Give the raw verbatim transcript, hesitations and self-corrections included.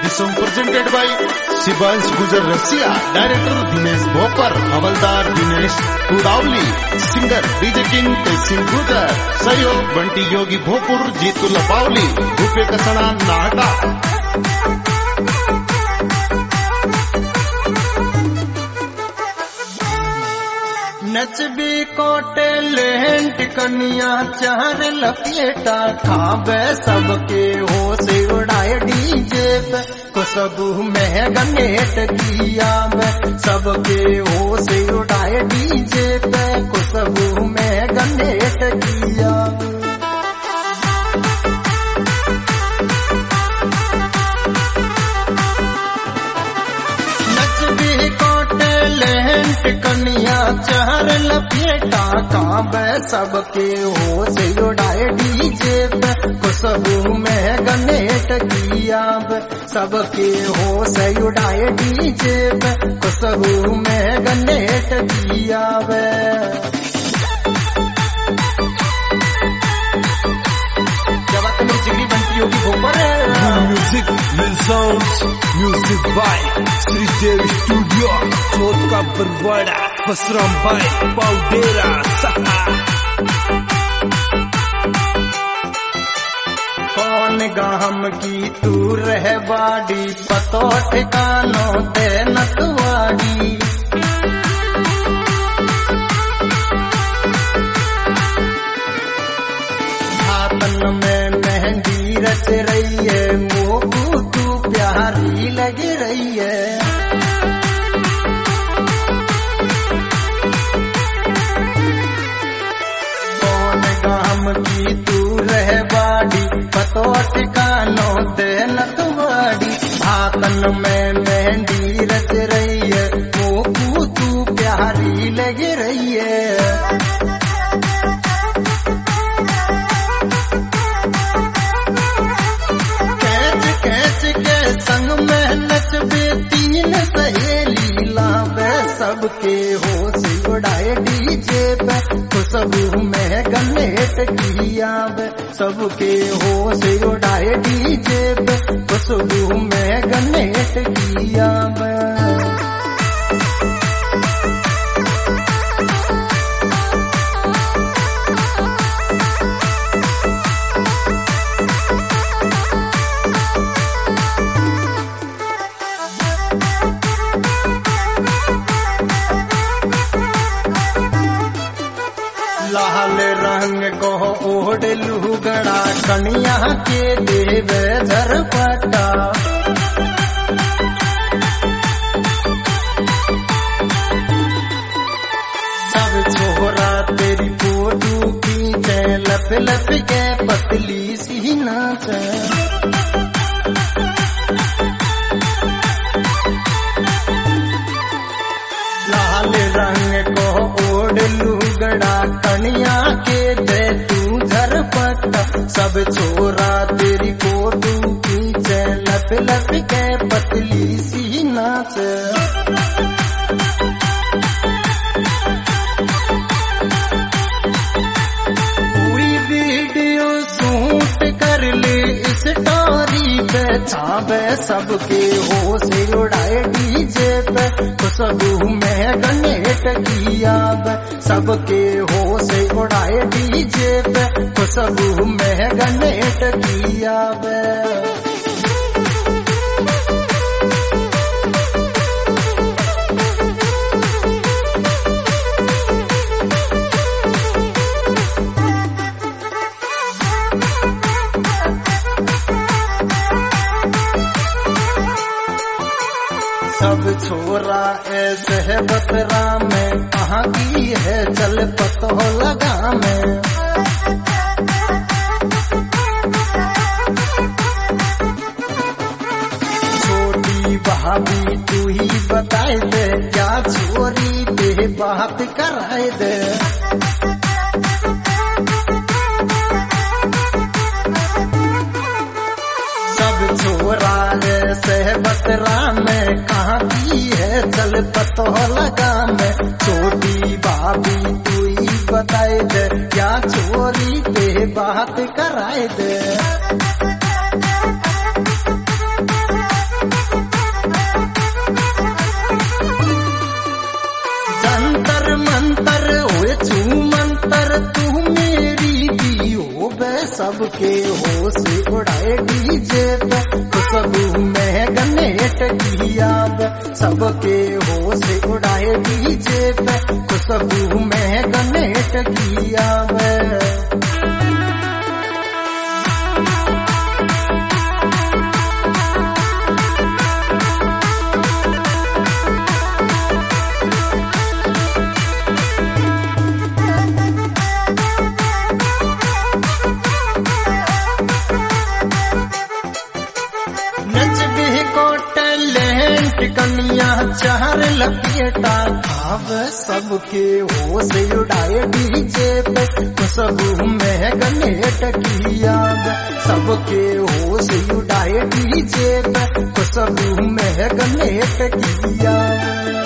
This song presented by Shivansh Gujar Russia, director Dinesh Bhopar, Havaldar Dinesh Kudavli, singer D J King Tessin Gujar, Sayog Banti Yogi Bhopur Jitu Lapavli, Rupe Kasana Nahata. नचबी कोटे lent कनिया चार लपेटा खाबे सबके होश उड़ाए DJ पे खुशबू में garnet किया मैं सबके होश उड़ाए डीजे पे खुशबू में गनेट किया नचबी कोटे लेंट कनिया चार लपेटा काबे सबके होश उड़ाए डीजे पे खुशबू में गनेट किया सबके होश उड़ाए डीजे पे खुशबू में गनेट किया वे जब तुम जिगरी बनती होगी भोपर music mill sounds music by Shridev studio Chauth का बरवाड़ा बसराम भाई पाउडेरा सहा कौन गाम की तू रह बाड़ी पतो ठिकानों ते नतवाड़ी हाथन में मेहंदी रच रही है मोकू तू प्यारी लग रही है की तू रह बाड़ी पतो ठिकानों दे नतवाड़ी हाथन में मेहंदी रच रही है मोकू तू प्यारी लग रही है कैच कैच के संग में नचबे तीन सहेली लावे सबके होश उड़ाए डीजे पे खुशबू में गनेट किया सबके होश उड़ाए डीजे पे खुशबू में गनेट किया लाल रंग को ओढ़ लुगड़ा कनिया के देव झरपटा सब छोरा तेरी फोटू खींचे लप लप के पतली सी नाच लाल रंग को ओढ़ लुगड़ा कनिया के दे तू झरपटा सब छोरा तेरी फोटू खींचे लप लप के पतली सी नाच पूरी वीडियो शूट कर ले इस स्टोरी पे छावे सबके होश उड़ाए डीजे पे खुशबू में गनेट किया सबके होश उड़ाए डीजे पे खुशबू में गनेट किया सब छोरा ऐसे है बतरा में कहाँ की है चल पतो लगा में छोटी भाभी तू ही बताए दे क्या छोरी दे बात कराए दे सब छोरा ऐसे है बतरा में कहाँ की है चल पतो लगा में छोटी भाभी तू ही बताए दे क्या छोरी दे बात कराए दे सबके होश उड़ाए डीजे पे खुशबू में गनेट की आग सबके होश उड़ाए डीजे पे खुशबू में गनेट की आग कन्या चार लपेटा अब सबके होश उड़ाए डीजे पे खुशबू में गनेट की आग सबके होश उड़ाए डीजे पे खुशबू में गनेट की आग